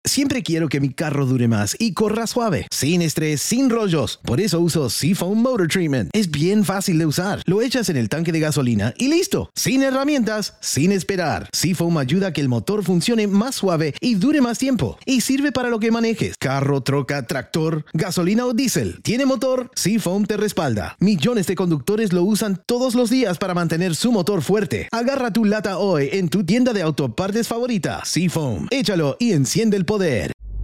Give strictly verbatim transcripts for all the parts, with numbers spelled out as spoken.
Siempre quiero que mi carro dure más y corra suave, sin estrés, sin rollos. Por eso uso Seafoam Motor Treatment. Es bien fácil de usar. Lo echas en el tanque de gasolina y listo. Sin herramientas, sin esperar. Seafoam ayuda a que el motor funcione más suave y dure más tiempo. Y sirve para lo que manejes. Carro, troca, tractor, gasolina o diésel. ¿Tiene motor? Seafoam te respalda. Millones de conductores lo usan todos los días para mantener su motor fuerte. Agarra tu lata hoy en tu tienda de autopartes favorita. Seafoam. Échalo y enciende el poder.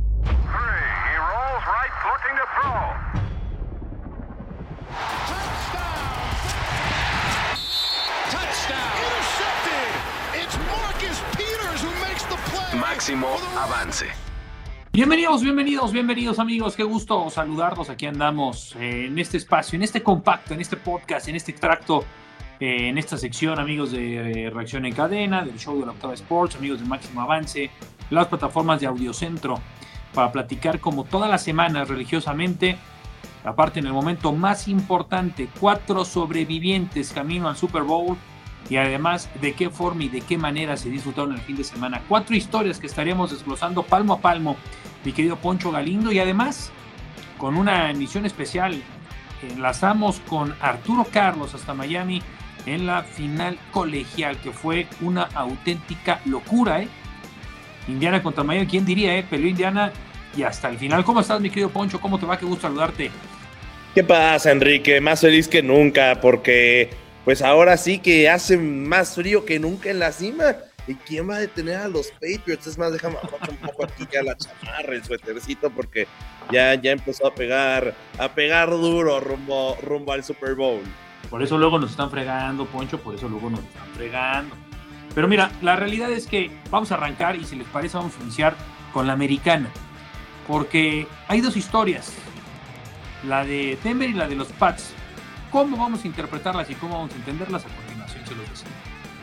Máximo avance. Bienvenidos, bienvenidos, bienvenidos amigos, qué gusto saludarlos. Aquí andamos eh, en este espacio, en este compacto, en este podcast, en este extracto, eh, en esta sección, amigos de eh, Reacción en Cadena, del show de la Octava Sports, amigos de Máximo Avance, las plataformas de Audiocentro, para platicar como todas las semanas religiosamente, aparte en el momento más importante, cuatro sobrevivientes camino al Super Bowl. Y además, de qué forma y de qué manera se disfrutaron el fin de semana. Cuatro historias que estaremos desglosando palmo a palmo, mi querido Poncho Galindo. Y además, con una emisión especial, enlazamos con Arturo Carlos hasta Miami en la final colegial, que fue una auténtica locura, ¿eh? Indiana contra Miami, ¿quién diría, eh? Peleó Indiana y hasta el final. ¿Cómo estás, mi querido Poncho? ¿Cómo te va? Qué gusto saludarte. ¿Qué pasa, Enrique? Más feliz que nunca, porque pues ahora sí que hace más frío que nunca en la cima. ¿Y quién va a detener a los Patriots? Es más, déjame abajo un poco aquí ya la chamarra, el suétercito, porque ya, ya empezó a pegar, a pegar duro rumbo, rumbo al Super Bowl. Por eso luego nos están fregando, Poncho, por eso luego nos están fregando. Pero mira, la realidad es que vamos a arrancar y si les parece vamos a iniciar con la americana. Porque hay dos historias, la de Denver y la de los Pats. ¿Cómo vamos a interpretarlas y cómo vamos a entenderlas? A continuación se los decimos.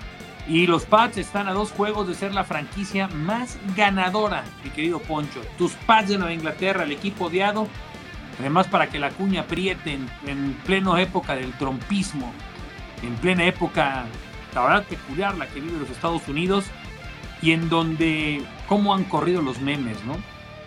Y los Pats están a dos juegos de ser la franquicia más ganadora, mi querido Poncho. Tus Pats de Nueva Inglaterra, el equipo odiado, además para que la cuña apriete en, en plena época del trumpismo, en plena época, la verdad, peculiar la que vive los Estados Unidos, y en donde, cómo han corrido los memes, ¿no?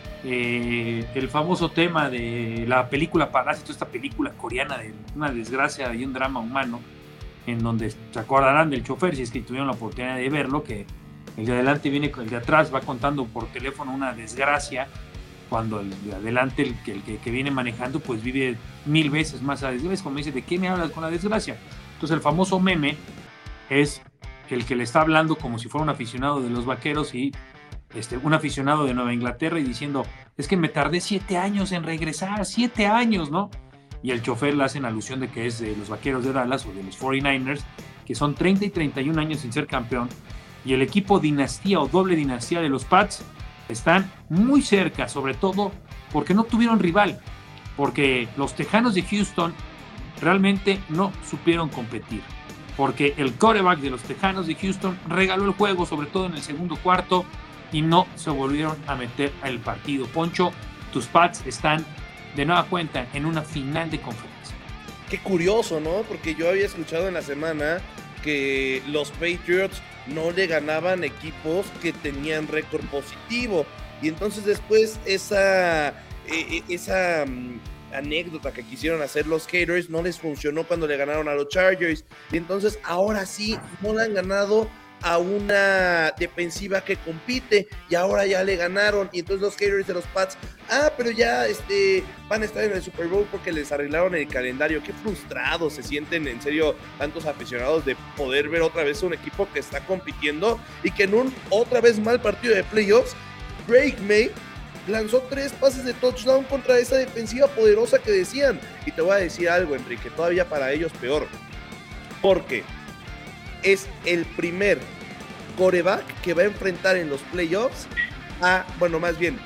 Eh, el famoso tema de la película Parásito, esta película coreana de una desgracia y un drama humano, en donde se acordarán del chofer, si es que tuvieron la oportunidad de verlo, que el de adelante viene, el de atrás va contando por teléfono una desgracia, cuando el de adelante, el que, el que, que viene manejando, pues vive mil veces más a desgracia. Como dice, ¿de qué me hablas con la desgracia? Entonces el famoso meme es el que le está hablando como si fuera un aficionado de los Vaqueros y Este, un aficionado de Nueva Inglaterra y diciendo, es que me tardé siete años en regresar, siete años, ¿no? Y el chofer le hacen alusión de que es de los Vaqueros de Dallas o de los cuarenta y nueve ers, que son treinta y treinta y un años sin ser campeón, y el equipo dinastía o doble dinastía de los Pats están muy cerca, sobre todo porque no tuvieron rival, porque los Tejanos de Houston realmente no supieron competir, porque el quarterback de los Tejanos de Houston regaló el juego, sobre todo en el segundo cuarto, y no se volvieron a meter al partido. Poncho, tus Pats están de nueva cuenta en una final de conferencia. Qué curioso, ¿no? Porque yo había escuchado en la semana que los Patriots no le ganaban equipos que tenían récord positivo, y entonces después esa, eh, esa um, anécdota que quisieron hacer los haters no les funcionó cuando le ganaron a los Chargers, y entonces ahora sí no le han ganado a una defensiva que compite, y ahora ya le ganaron, y entonces los haters de los Pats, ah, pero ya este, van a estar en el Super Bowl porque les arreglaron el calendario. Qué frustrados se sienten, en serio, tantos aficionados de poder ver otra vez un equipo que está compitiendo y que en un otra vez mal partido de playoffs, Drake May lanzó tres pases de touchdown contra esa defensiva poderosa que decían. Y te voy a decir algo, Enrique, todavía para ellos peor, porque es el primer quarterback que va a enfrentar en los playoffs a, bueno, más bien,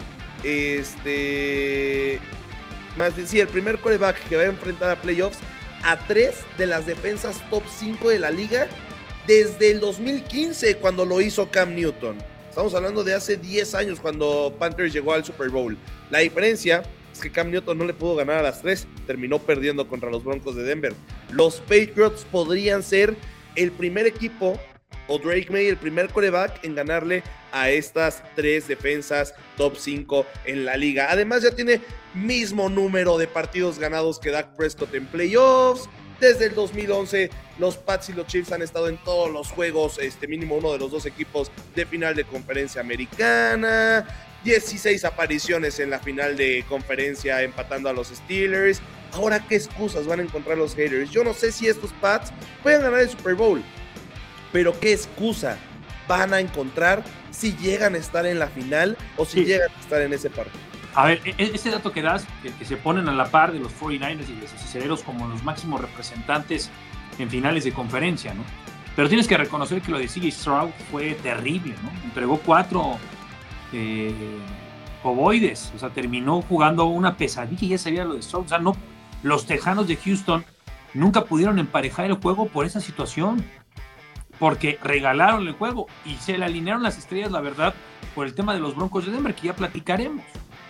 este, más bien, sí, el primer quarterback que va a enfrentar a playoffs a tres de las defensas top cinco de la liga desde el dos mil quince, cuando lo hizo Cam Newton. Estamos hablando de hace diez años, cuando Panthers llegó al Super Bowl. La diferencia es que Cam Newton no le pudo ganar a las tres, terminó perdiendo contra los Broncos de Denver. Los Patriots podrían ser el primer equipo o Drake May el primer quarterback en ganarle a estas tres defensas top cinco en la liga. Además ya tiene mismo número de partidos ganados que Dak Prescott en playoffs. Desde el dos mil once los Pats y los Chiefs han estado en todos los juegos, este mínimo uno de los dos equipos de final de conferencia americana. dieciséis apariciones en la final de conferencia empatando a los Steelers. Ahora, ¿qué excusas van a encontrar los haters? Yo no sé si estos Pats pueden ganar el Super Bowl, pero ¿qué excusa van a encontrar si llegan a estar en la final o si sí. llegan a estar en ese partido? A ver, ese dato que das, que, que se ponen a la par de los cuarenta y nueve ers y de los acereros como los máximos representantes en finales de conferencia, ¿no? Pero tienes que reconocer que lo de C J Stroud fue terrible, ¿no? Entregó cuatro eh, ovoides, o sea, terminó jugando una pesadilla y ya sabía lo de Stroud. O sea, no, los Tejanos de Houston nunca pudieron emparejar el juego por esa situación, porque regalaron el juego y se le alinearon las estrellas, la verdad, por el tema de los Broncos de Denver, que ya platicaremos.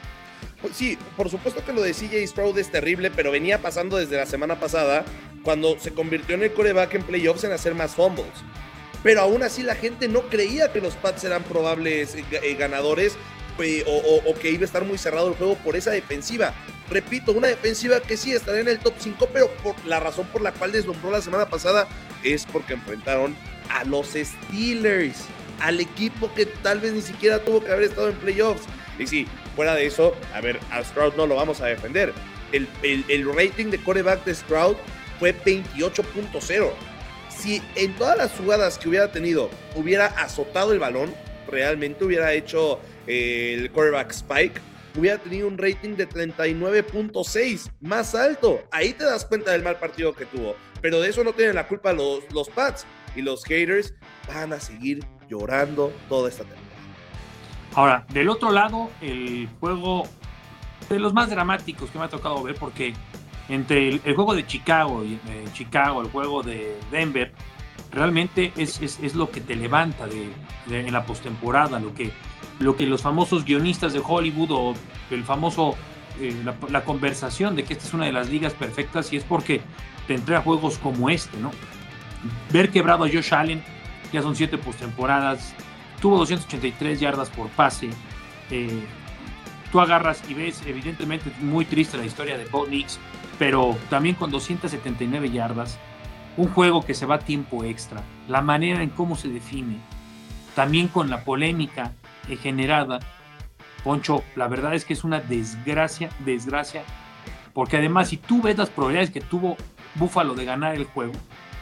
Sí, por supuesto que lo de C J Stroud es terrible, pero venía pasando desde la semana pasada, cuando se convirtió en el quarterback en playoffs en hacer más fumbles. Pero aún así la gente no creía que los Pats eran probables eh, ganadores eh, o, o, o que iba a estar muy cerrado el juego por esa defensiva. Repito, una defensiva que sí estará en el top cinco, pero por la razón por la cual deslumbró la semana pasada es porque enfrentaron a los Steelers, al equipo que tal vez ni siquiera tuvo que haber estado en playoffs. Y sí, fuera de eso, a ver, a Stroud no lo vamos a defender. El, el, el rating de quarterback de Stroud fue veintiocho punto cero. Si en todas las jugadas que hubiera tenido hubiera azotado el balón, realmente hubiera hecho eh, el quarterback spike, hubiera tenido un rating de treinta y nueve punto seis, más alto. Ahí te das cuenta del mal partido que tuvo. Pero de eso no tienen la culpa los, los Pats. Y los haters van a seguir llorando toda esta temporada. Ahora, del otro lado, el juego de los más dramáticos que me ha tocado ver, porque entre el, el juego de Chicago y eh, Chicago, el juego de Denver, realmente es, es, es lo que te levanta de, de, en la postemporada, lo que, lo que los famosos guionistas de Hollywood o el famoso, eh, la, la conversación de que esta es una de las ligas perfectas, y es porque te entrega juegos como este, ¿no? Ver quebrado a Josh Allen, ya son siete postemporadas, tuvo doscientas ochenta y tres yardas por pase. Eh, tú agarras y ves, evidentemente, muy triste la historia de Bo Nix, pero también con doscientas setenta y nueve yardas, un juego que se va a tiempo extra, la manera en cómo se define, también con la polémica eh, generada. Poncho, la verdad es que es una desgracia, desgracia, porque además, si tú ves las probabilidades que tuvo Buffalo de ganar el juego,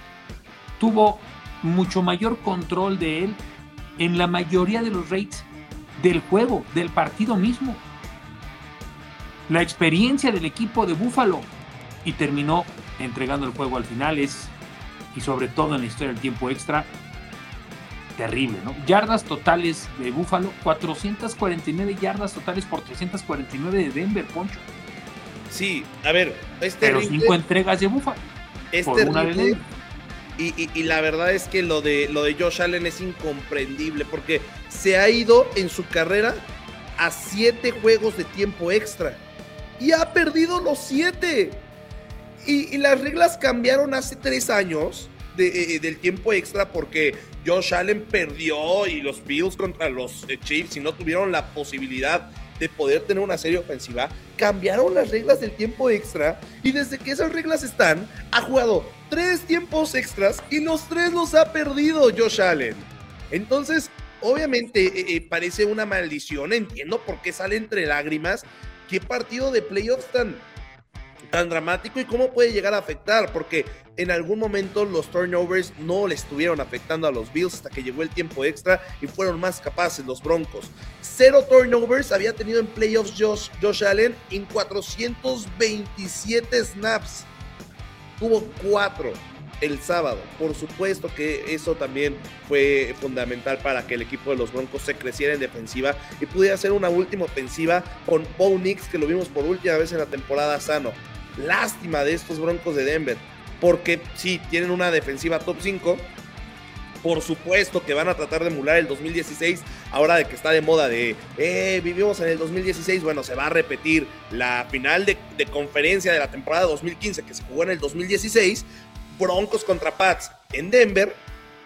tuvo mucho mayor control de él en la mayoría de los rates del juego, del partido mismo. La experiencia del equipo de Buffalo, y terminó entregando el juego al final, es, y sobre todo en la historia del tiempo extra, terrible, ¿no? Yardas totales de Buffalo, cuatrocientas cuarenta y nueve yardas totales por trescientas cuarenta y nueve de Denver, Poncho. Sí, a ver, es Pero terrible. cinco entregas de Buffalo. Es por terrible. Una de Denver. Y, y, y la verdad es que lo de, lo de Josh Allen es incomprendible, porque se ha ido en su carrera a siete juegos de tiempo extra y ha perdido los siete. Y, y las reglas cambiaron hace tres años de, eh, del tiempo extra, porque Josh Allen perdió y los Bills contra los eh, Chiefs y no tuvieron la posibilidad de poder tener una serie ofensiva. Cambiaron las reglas del tiempo extra y desde que esas reglas están, ha jugado tres tiempos extras y los tres los ha perdido Josh Allen. Entonces, obviamente eh, eh, parece una maldición. Entiendo por qué sale entre lágrimas. ¿Qué partido de playoffs tan, tan dramático y cómo puede llegar a afectar? Porque en algún momento los turnovers no le estuvieron afectando a los Bills hasta que llegó el tiempo extra y fueron más capaces los Broncos. Cero turnovers había tenido en playoffs Josh, Josh Allen en cuatrocientos veintisiete snaps. Tuvo cuatro el sábado. Por supuesto que eso también fue fundamental para que el equipo de los Broncos se creciera en defensiva y pudiera hacer una última ofensiva con Bo Nix, que lo vimos por última vez en la temporada sano. Lástima de estos Broncos de Denver, porque sí, tienen una defensiva top cinco. Por supuesto que van a tratar de emular el dos mil dieciséis, ahora de que está de moda de, eh, vivimos en el dos mil dieciséis, bueno, se va a repetir la final de, de conferencia de la temporada dos mil quince que se jugó en el dos mil dieciséis, Broncos contra Pats en Denver,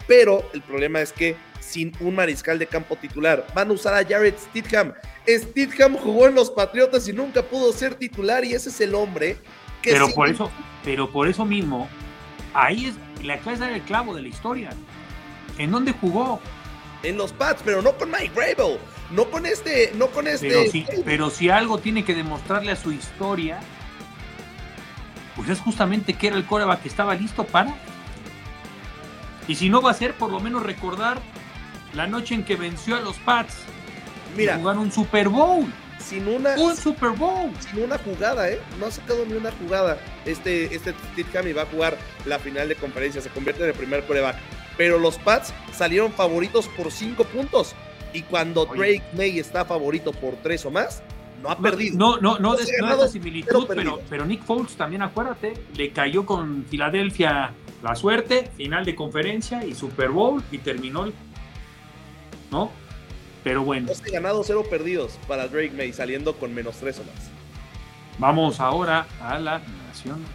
pero el problema es que sin un mariscal de campo titular, van a usar a Jarrett Stidham. Stidham jugó en los Patriotas y nunca pudo ser titular, y ese es el hombre que pero sí... por eso, pero por eso mismo, ahí es la clase del clavo de la historia. ¿En dónde jugó? En los Pats, pero no con Mike Vrabel, no con este, no con este. Pero si, pero si algo tiene que demostrarle a su historia, pues es justamente que era el quarterback que estaba listo para. Y si no va a ser, por lo menos recordar la noche en que venció a los Pats. Mira, y jugaron un Super Bowl. Sin una, un Super Bowl. Sin una jugada, ¿eh? No ha sacado ni una jugada. Este, este Stidham va a jugar la final de conferencia, se convierte en el primer quarterback. Pero los Pats salieron favoritos por cinco puntos. Y cuando Oye. Drake May está favorito por tres o más, no ha perdido. No, no, no, no de, no de similitud, pero, pero Nick Foles también, acuérdate, le cayó con Filadelfia la suerte, final de conferencia y Super Bowl, y terminó, ¿no? Pero bueno. doce ganados, cero perdidos para Drake May, saliendo con menos tres o más. Vamos ahora a la nación.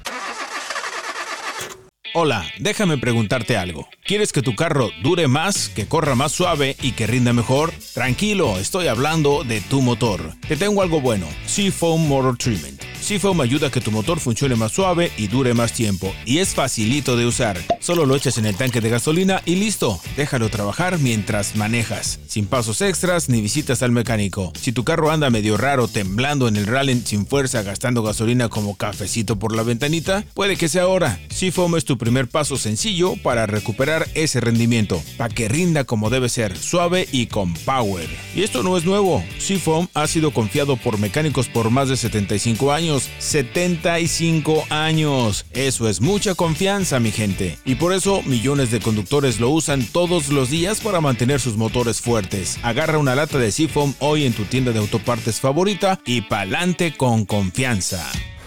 Hola, déjame preguntarte algo. ¿Quieres que tu carro dure más, que corra más suave y que rinda mejor? Tranquilo, estoy hablando de tu motor. Te tengo algo bueno, Seafoam Motor Treatment. Seafoam ayuda a que tu motor funcione más suave y dure más tiempo, y es facilito de usar. Solo lo echas en el tanque de gasolina y listo. Déjalo trabajar mientras manejas, sin pasos extras ni visitas al mecánico. Si tu carro anda medio raro, temblando en el rally sin fuerza, gastando gasolina como cafecito por la ventanita, puede que sea ahora. Seafoam es tu primer paso sencillo para recuperar ese rendimiento, para que rinda como debe ser, suave y con power. Y esto no es nuevo. Seafoam ha sido confiado por mecánicos por más de setenta y cinco años. setenta y cinco años. Eso es mucha confianza, mi gente. Y por eso millones de conductores lo usan todos los días para mantener sus motores fuertes. Agarra una lata de Seafoam hoy en tu tienda de autopartes favorita y pa'lante con confianza.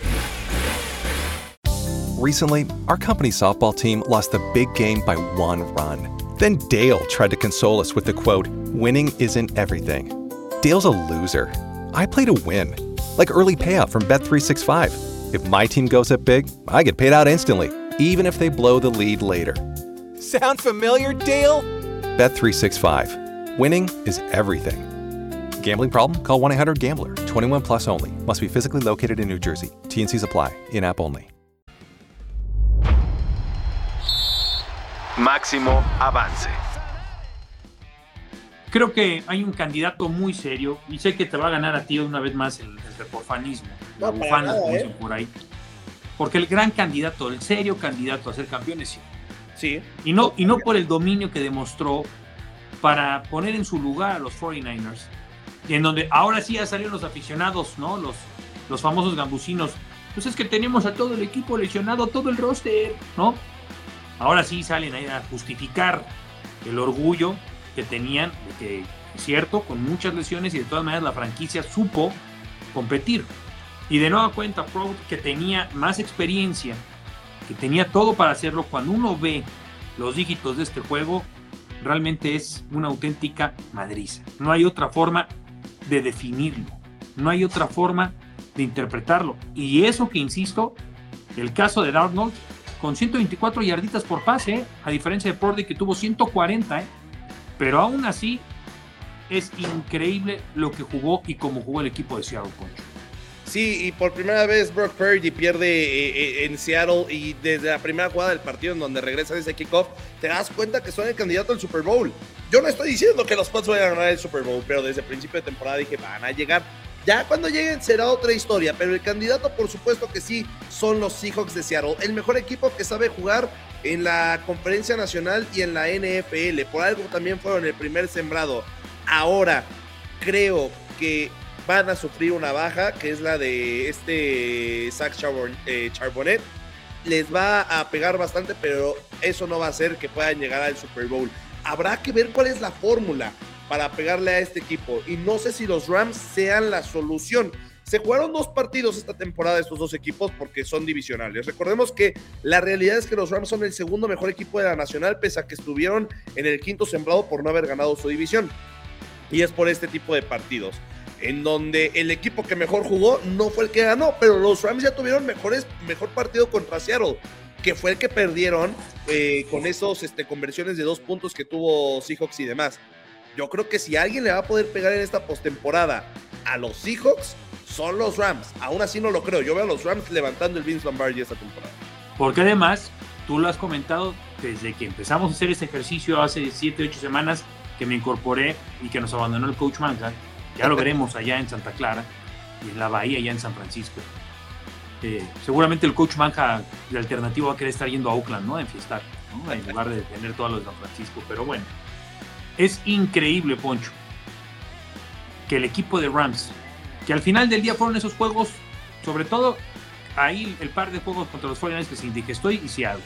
Recently, our company softball team lost a big game by one run. Then Dale tried to console us with the quote, "Winning isn't everything." Dale's a loser. I play to win. Like early payout from Bet three sixty-five. If my team goes up big, I get paid out instantly, even if they blow the lead later. Sound familiar, Dale? Bet three sixty-five. Winning is everything. Gambling problem? Call one eight hundred gambler. twenty-one plus only. Must be physically located in New Jersey. T and C's apply. In-app only. Máximo avance. Creo que hay un candidato muy serio, y sé que te va a ganar a ti una vez más el, el reporfanismo, no, la bufana, nada, como ¿eh? dicen por ahí. Porque el gran candidato, el serio candidato a ser campeón es sí. Y no, y no por el dominio que demostró para poner en su lugar a los cuarenta y nueve ers, y en donde ahora sí ya salieron los aficionados, ¿no? Los, los famosos gambusinos. Pues es que tenemos a todo el equipo lesionado, todo el roster, ¿no? Ahora sí salen ahí a justificar el orgullo que tenían, de que es cierto, con muchas lesiones, y de todas maneras la franquicia supo competir. Y de nueva cuenta, Proud, que tenía más experiencia, que tenía todo para hacerlo, cuando uno ve los dígitos de este juego, realmente es una auténtica madriza. No hay otra forma de definirlo, no hay otra forma de interpretarlo. Y eso que, insisto, el caso de Darnold, con ciento veinticuatro yarditas por pase, ¿eh? A diferencia de Purdy, que tuvo ciento cuarenta, ¿eh? Pero aún así es increíble lo que jugó y cómo jugó el equipo de Seattle, Poncho. Sí, y por primera vez Brock Purdy pierde eh, eh, en Seattle, y desde la primera jugada del partido en donde regresa ese kickoff, te das cuenta que son el candidato al Super Bowl. Yo no estoy diciendo que los Pats vayan a ganar el Super Bowl, pero desde el principio de temporada dije, van a llegar. Ya cuando lleguen será otra historia, pero el candidato por supuesto que sí son los Seahawks de Seattle, el mejor equipo que sabe jugar en la Conferencia Nacional y en la N F L. Por algo también fueron el primer sembrado. Ahora creo que van a sufrir una baja, que es la de este Zach Charbon, eh, Charbonnet. Les va a pegar bastante, pero eso no va a hacer que puedan llegar al Super Bowl. Habrá que ver cuál es la fórmula para pegarle a este equipo, y no sé si los Rams sean la solución. Se jugaron dos partidos esta temporada estos dos equipos porque son divisionales. Recordemos que la realidad es que los Rams son el segundo mejor equipo de la Nacional, pese a que estuvieron en el quinto sembrado por no haber ganado su división. Y es por este tipo de partidos, en donde el equipo que mejor jugó no fue el que ganó, pero los Rams ya tuvieron mejores, mejor partido contra Seattle, que fue el que perdieron eh, con esos este, conversiones de dos puntos que tuvo Seahawks y demás. Yo creo que si alguien le va a poder pegar en esta postemporada a los Seahawks, son los Rams. Aún así no lo creo. Yo veo a los Rams levantando el Vince Lombardi esta temporada. Porque además, tú lo has comentado desde que empezamos a hacer ese ejercicio hace siete, ocho semanas que me incorporé y que nos abandonó el coach Manga. Ya lo veremos allá en Santa Clara y en la Bahía, allá en San Francisco. Eh, seguramente el coach Manja de alternativo va a querer estar yendo a Oakland, ¿no? A enfiestar, ¿no? En lugar de tener todo lo de San Francisco. Pero bueno, es increíble, Poncho, que el equipo de Rams, que al final del día fueron esos juegos, sobre todo ahí el par de juegos contra los cuarenta y nueve que se indigestó y Seattle,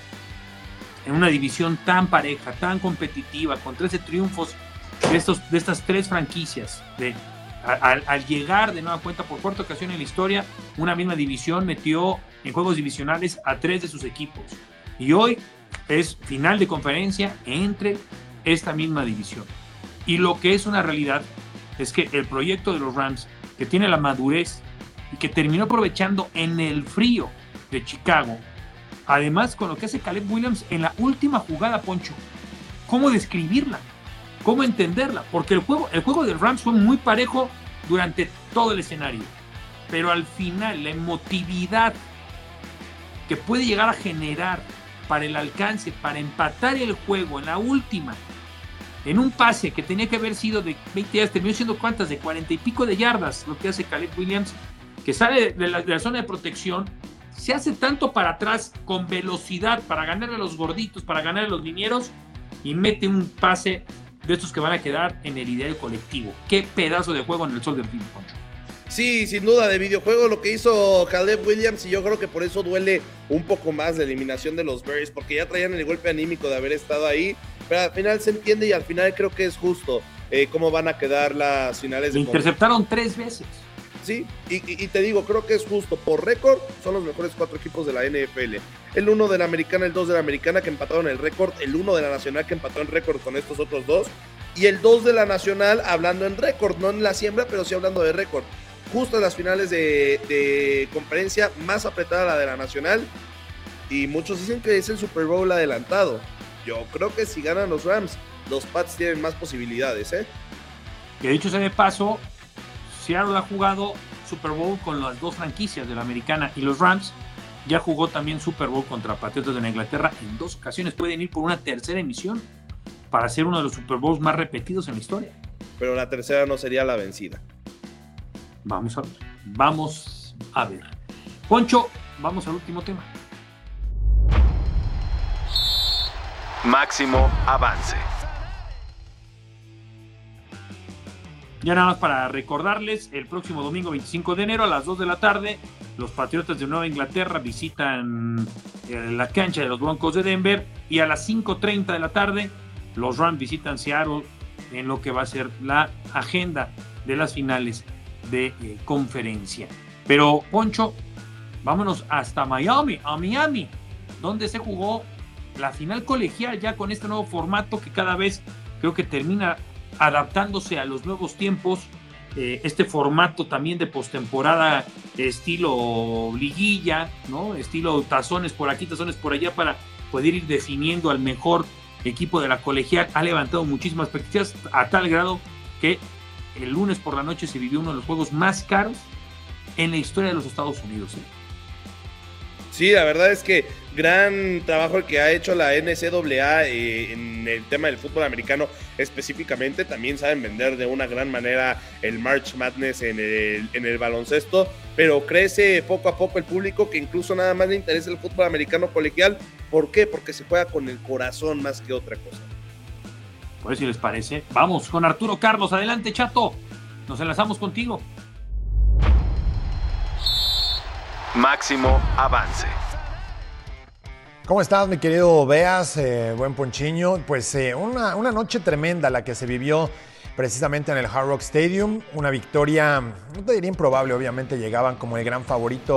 en una división tan pareja, tan competitiva, con trece triunfos de, estos, de estas tres franquicias, de Al, al llegar de nueva cuenta por cuarta ocasión en la historia, una misma división metió en juegos divisionales a tres de sus equipos. Y hoy es final de conferencia entre esta misma división. Y lo que es una realidad es que el proyecto de los Rams, que tiene la madurez y que terminó aprovechando en el frío de Chicago, además con lo que hace Caleb Williams en la última jugada, Poncho, ¿cómo describirla? ¿Cómo entenderla? Porque el juego, el juego del Rams fue muy parejo durante todo el escenario. Pero al final, la emotividad que puede llegar a generar para el alcance, para empatar el juego en la última, en un pase que tenía que haber sido de veinte yardas, terminó siendo cuántas, de cuarenta y pico de yardas, lo que hace Caleb Williams, que sale de la, de la zona de protección, se hace tanto para atrás con velocidad para ganarle a los gorditos, para ganarle a los linieros, y mete un pase de estos que van a quedar en el ideario colectivo. Qué pedazo de juego en el Soldier Field, Poncho. Sí, sin duda, de videojuego lo que hizo Caleb Williams, y yo creo que por eso duele un poco más la eliminación de los Bears, porque ya traían el golpe anímico de haber estado ahí, pero al final se entiende y al final creo que es justo eh, cómo van a quedar las finales de interceptaron tres veces. Sí, y, y, y te digo, creo que es justo. Por récord, son los mejores cuatro equipos de la N F L. El uno de la Americana, el dos de la Americana que empataron el récord, el uno de la Nacional que empató en récord con estos otros dos, y el dos de la Nacional hablando en récord, no en la siembra, pero sí hablando de récord. Justo en las finales de, de conferencia, más apretada la de la Nacional, y muchos dicen que es el Super Bowl adelantado. Yo creo que si ganan los Rams, los Pats tienen más posibilidades, ¿eh? Que dicho sea de paso, Seattle ha jugado Super Bowl con las dos franquicias de la Americana, y los Rams ya jugó también Super Bowl contra Patriotas de la Inglaterra en dos ocasiones. Pueden ir por una tercera emisión para ser uno de los Super Bowls más repetidos en la historia. Pero la tercera no sería la vencida. Vamos a ver, vamos a ver. Poncho, vamos al último tema. Máximo avance. Ya nada más para recordarles, el próximo domingo veinticinco de enero a las dos de la tarde, los Patriotas de Nueva Inglaterra visitan la cancha de los Broncos de Denver, y a las cinco treinta de la tarde los Rams visitan Seattle en lo que va a ser la agenda de las finales de eh, conferencia. Pero, Poncho, vámonos hasta Miami, a Miami, donde se jugó la final colegial ya con este nuevo formato que cada vez creo que termina adaptándose a los nuevos tiempos. Eh, este formato también de postemporada estilo liguilla, ¿no? Estilo tazones por aquí, tazones por allá, para poder ir definiendo al mejor equipo de la colegial. Ha levantado muchísimas expectativas a tal grado que el lunes por la noche se vivió uno de los juegos más caros en la historia de los Estados Unidos, ¿eh? Sí, la verdad es que gran trabajo el que ha hecho la N C A A eh, en el tema del fútbol americano específicamente. También saben vender de una gran manera el March Madness en el, en el baloncesto, pero crece poco a poco el público que incluso nada más le interesa el fútbol americano colegial. ¿Por qué? Porque se juega con el corazón más que otra cosa. Pues si les parece, vamos con Arturo Carlos. Adelante, Chato, nos enlazamos contigo. Máximo avance. ¿Cómo estás, mi querido Beas? Eh, buen Ponchiño. Pues eh, una, una noche tremenda la que se vivió precisamente en el Hard Rock Stadium. Una victoria, no te diría improbable, obviamente llegaban como el gran favorito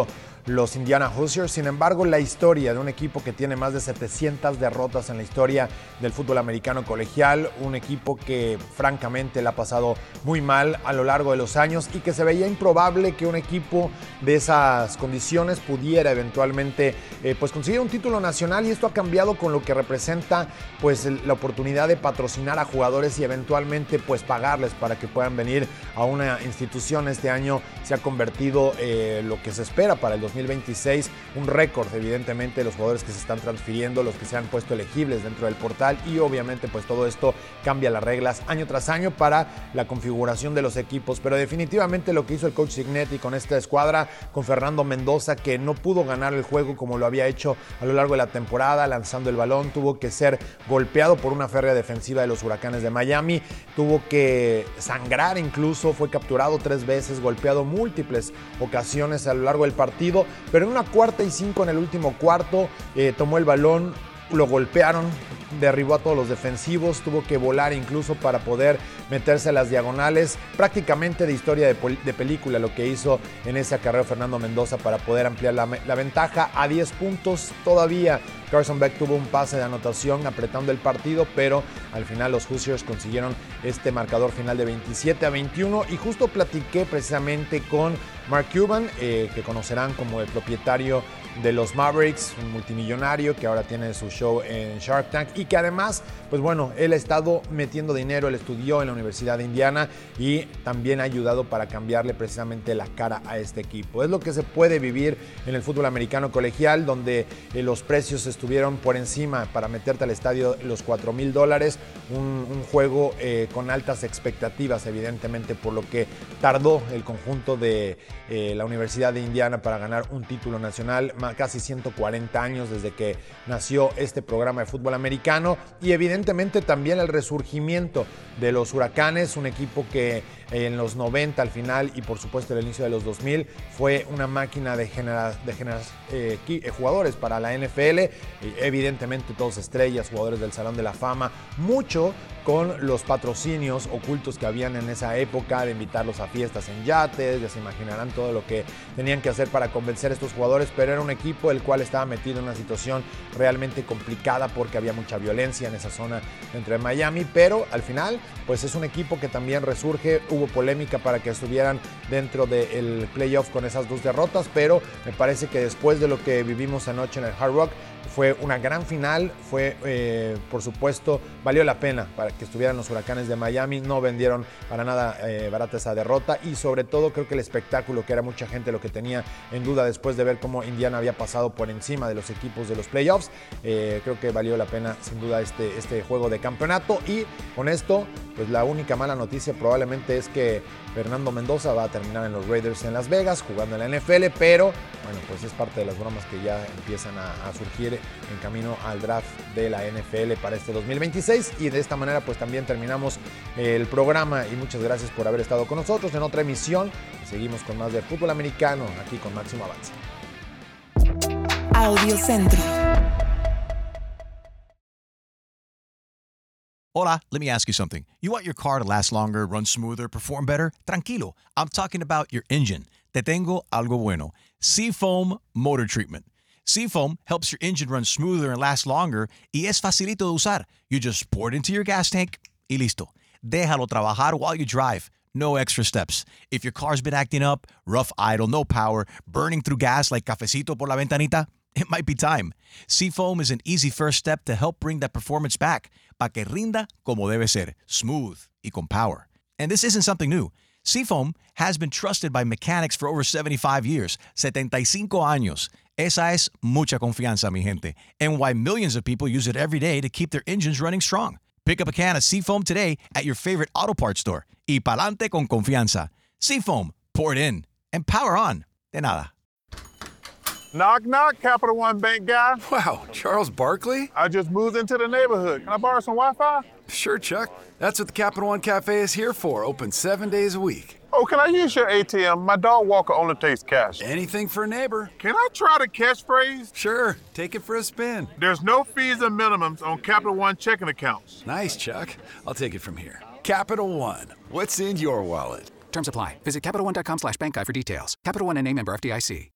los Indiana Hoosiers. Sin embargo, la historia de un equipo que tiene más de setecientas derrotas en la historia del fútbol americano colegial, un equipo que francamente la ha pasado muy mal a lo largo de los años y que se veía improbable que un equipo de esas condiciones pudiera eventualmente eh, pues conseguir un título nacional, y esto ha cambiado con lo que representa pues la oportunidad de patrocinar a jugadores y eventualmente pues pagarles para que puedan venir a una institución. Este año se ha convertido eh, lo que se espera para el dos mil veintiséis, un récord evidentemente de los jugadores que se están transfiriendo, los que se han puesto elegibles dentro del portal, y obviamente pues todo esto cambia las reglas año tras año para la configuración de los equipos. Pero definitivamente lo que hizo el coach Cignetti con esta escuadra, con Fernando Mendoza, que no pudo ganar el juego como lo había hecho a lo largo de la temporada, lanzando el balón, tuvo que ser golpeado por una férrea defensiva de los Huracanes de Miami, tuvo que sangrar incluso, fue capturado tres veces, golpeado múltiples ocasiones a lo largo del partido, pero en una cuarta y cinco en el último cuarto eh, tomó el balón, lo golpearon, derribó a todos los defensivos, tuvo que volar incluso para poder meterse a las diagonales, prácticamente de historia de, de película lo que hizo en ese acarreo Fernando Mendoza para poder ampliar la, la ventaja a diez puntos. Todavía Carson Beck tuvo un pase de anotación apretando el partido, pero al final los Hoosiers consiguieron este marcador final de veintisiete a veintiuno, y justo platiqué precisamente con Mark Cuban, eh, que conocerán como el propietario de los Mavericks, un multimillonario que ahora tiene su show en Shark Tank y que además, pues bueno, él ha estado metiendo dinero, él estudió en la Universidad de Indiana y también ha ayudado para cambiarle precisamente la cara a este equipo. Es lo que se puede vivir en el fútbol americano colegial, donde eh, los precios estuvieron por encima para meterte al estadio los cuatro mil dólares, un, un juego eh, con altas expectativas evidentemente, por lo que tardó el conjunto de eh, la Universidad de Indiana para ganar un título nacional, casi ciento cuarenta años desde que nació este programa de fútbol americano, y evidentemente también el resurgimiento de los Huracanes, un equipo que en los noventa al final y por supuesto el inicio de los dos mil fue una máquina de, genera, de genera, eh, jugadores para la N F L, evidentemente todos estrellas, jugadores del Salón de la Fama, mucho con los patrocinios ocultos que habían en esa época de invitarlos a fiestas en yates, ya se imaginarán todo lo que tenían que hacer para convencer a estos jugadores, pero era un equipo el cual estaba metido en una situación realmente complicada porque había mucha violencia en esa zona dentro de Miami, pero al final pues es un equipo que también resurge. Hubo polémica para que estuvieran dentro del playoff con esas dos derrotas, pero me parece que después de lo que vivimos anoche en el Hard Rock, fue una gran final, fue, eh, por supuesto, valió la pena para que estuvieran los Huracanes de Miami, no vendieron para nada eh, barata esa derrota, y sobre todo creo que el espectáculo, que era mucha gente lo que tenía en duda después de ver cómo Indiana había pasado por encima de los equipos de los playoffs, eh, creo que valió la pena sin duda este, este juego de campeonato. Y con esto, pues la única mala noticia probablemente es que Fernando Mendoza va a terminar en los Raiders en Las Vegas jugando en la N F L, pero bueno, pues es parte de las bromas que ya empiezan a, a surgir en camino al draft de la N F L para este dos mil veintiséis. Y de esta manera pues también terminamos el programa, y muchas gracias por haber estado con nosotros en otra emisión. Seguimos con más de fútbol americano aquí con Máximo Avance. Audio Centro. Hola, let me ask you something. You want your car to last longer, run smoother, perform better? Tranquilo, I'm talking about your engine. Te tengo algo bueno. Seafoam Motor Treatment. Seafoam helps your engine run smoother and last longer, y es facilito de usar. You just pour it into your gas tank y listo. Déjalo trabajar while you drive. No extra steps. If your car's been acting up, rough idle, no power, burning through gas like cafecito por la ventanita, it might be time. Seafoam is an easy first step to help bring that performance back, para que rinda como debe ser, smooth y con power. And this isn't something new. Seafoam has been trusted by mechanics for over seventy-five years, setenta y cinco años. Esa es mucha confianza, mi gente, and why millions of people use it every day to keep their engines running strong. Pick up a can of Seafoam today at your favorite auto parts store. Y pa'lante con confianza. Seafoam, pour it in, and power on. De nada. Knock, knock, Capital One Bank guy. Wow, Charles Barkley? I just moved into the neighborhood. Can I borrow some Wi-Fi? Sure, Chuck. That's what the Capital One Cafe is here for, open seven days a week. Oh, can I use your A T M? My dog Walker only takes cash. Anything for a neighbor. Can I try the catchphrase? Sure, take it for a spin. There's no fees and minimums on Capital One checking accounts. Nice, Chuck. I'll take it from here. Capital One, what's in your wallet? Terms apply. Visit CapitalOne.com slash bank guide for details. Capital One N A member F D I C.